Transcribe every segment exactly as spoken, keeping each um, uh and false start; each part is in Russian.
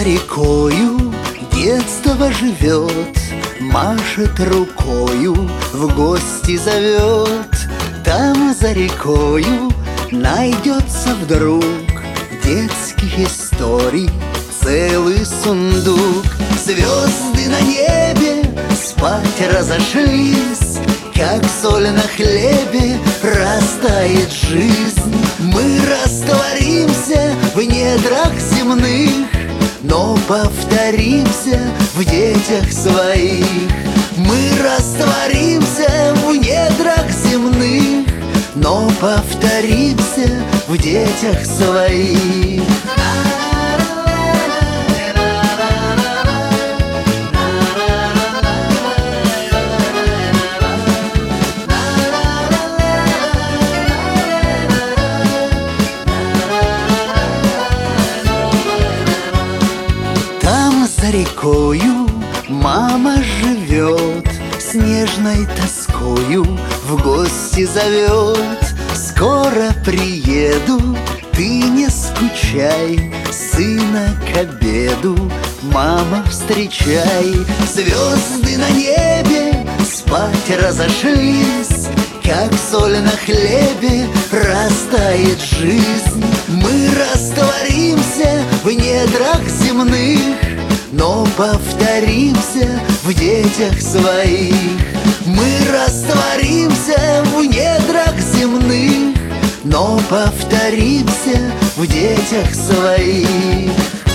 рекою детство живет, машет рукою, в гости зовет. Там за рекою найдется вдруг детских историй целый сундук. Звезды на небе спать разошлись, как соль на хлебе растает жизнь. Мы растворимся в недрах земных, но повторимся в детях своих. Мы растворимся в недрах земных, но повторимся в детях своих. За рекою мама живет, с нежной тоскою в гости зовет. Скоро приеду, ты не скучай, сына к обеду, мама, встречай. Звезды на небе спать разошлись, как соль на хлебе растает жизнь. Мы растворимся в недрах земных, но повторимся в детях своих. Мы растворимся в недрах земных, но повторимся в детях своих.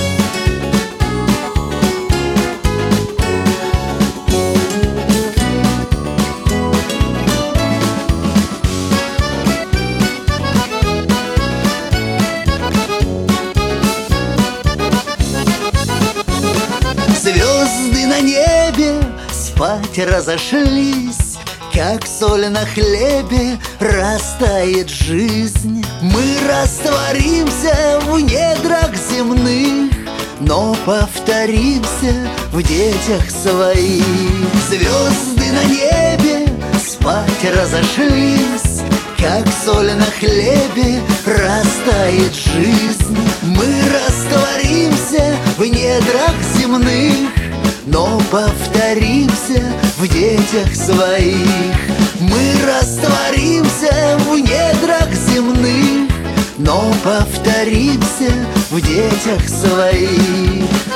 Звезды на небе спать разошлись, как соль на хлебе растает жизнь. Мы растворимся в недрах земных, но повторимся в детях своих. Звезды на небе спать разошлись, как соль на хлебе растает жизнь. Мы растворимся в недрах земных, но повторимся в детях своих. Мы растворимся в недрах земных, но повторимся в детях своих.